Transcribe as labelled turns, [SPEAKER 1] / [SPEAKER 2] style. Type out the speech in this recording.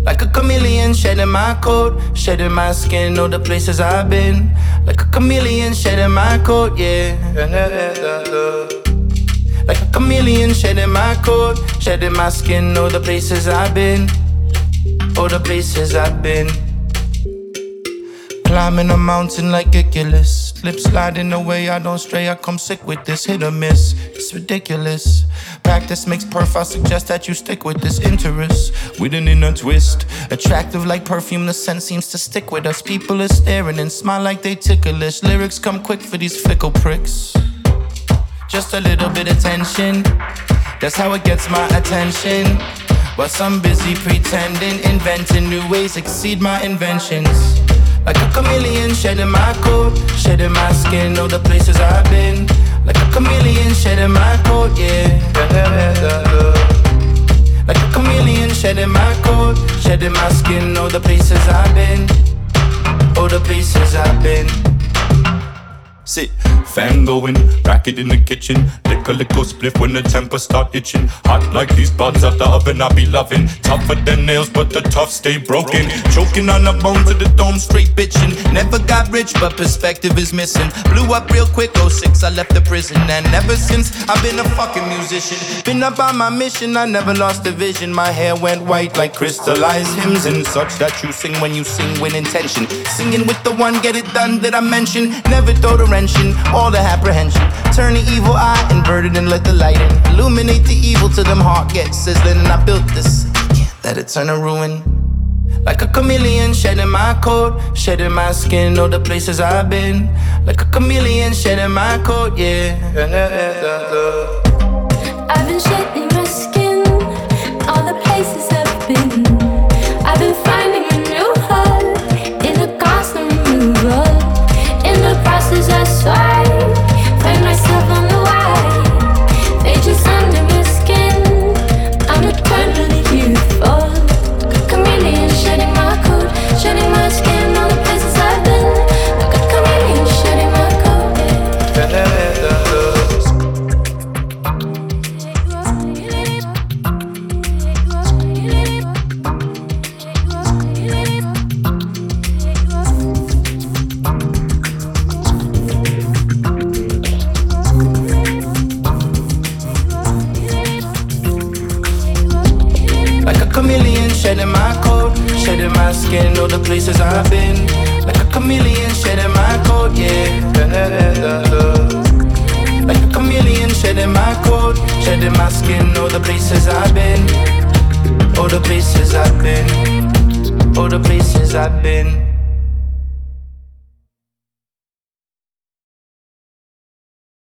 [SPEAKER 1] Like a chameleon shedding my coat, shedding my skin, all the places I've been. Like a chameleon shedding my coat, yeah. Like a chameleon shedding my coat, shedding my skin, all the places I've been. All the places I've been. Climbing a mountain like Achilles, slip sliding away, I don't stray, I come sick with this, hit or miss, it's ridiculous. Practice makes perf, I suggest that you stick with this interest, with an inner twist. Attractive like perfume, the scent seems to stick with us. People are staring and smile like they ticklish. Lyrics come quick for these fickle pricks. Just a little bit of tension, that's how it gets my attention. While some busy pretending, inventing new ways exceed my inventions. Like a chameleon shedding my coat, shedding my skin, all the places I've been. Like a chameleon shedding my coat, yeah. Like a chameleon shedding my coat, shedding my skin, all the places I've been. All the places I've been.
[SPEAKER 2] Sit, fan going, racket in the kitchen. Lick a little spliff when the temper start itching. Hot like these buds out the oven, I be loving. Tougher than nails, but the tough stay broken. Choking on the bones of the dome, straight bitching. Never got rich, but perspective is missing. Blew up real quick, 06, I left the prison. And ever since, I've been a fucking musician. Been up on my mission, I never lost the vision. My hair went white like crystallized hymns and such that you sing when you sing with intention. Singing with the one, get it done that I mentioned. Never throw the wrench in, all the apprehension. Turn the evil eye, inverted and let the light in. Illuminate the evil till them heart gets sizzling. And I built this, can't let it turn to ruin. Like a chameleon shedding my coat, shedding my skin, all the places I've been. Like a chameleon shedding my coat, yeah.
[SPEAKER 3] I've been shedding my skin, all the places I've been. I've been finding a new heart in a constant removal. In the process I swipe, find myself on the wire. Pages under my skin, I'm eternally youthful. Like a chameleon shedding my coat, shedding my skin, all the places I've been. Like a chameleon shedding my coat,
[SPEAKER 1] Like a chameleon shedding my coat, shedding my skin, all the places I've been. Like a chameleon shedding my coat, yeah. Like a chameleon shedding my coat, shedding my skin, all the places I've been. All the places I've been. All the places I've been.